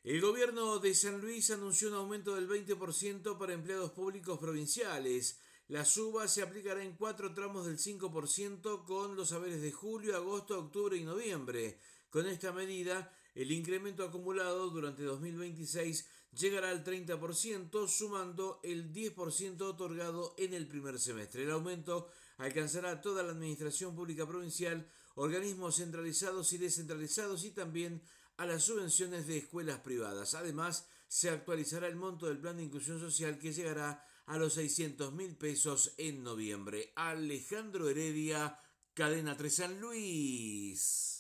El gobierno de San Luis anunció un aumento del 20% para empleados públicos provinciales. La suba se aplicará en cuatro tramos del 5% con los haberes de julio, agosto, octubre y noviembre. Con esta medida, el incremento acumulado durante 2026 llegará al 30%, sumando el 10% otorgado en el primer semestre. El aumento alcanzará toda la administración pública provincial, organismos centralizados y descentralizados y también a las subvenciones de escuelas privadas. Además, se actualizará el monto del plan de inclusión social que llegará a los 600.000 pesos en noviembre. Alejandro Heredia, Cadena 3 San Luis.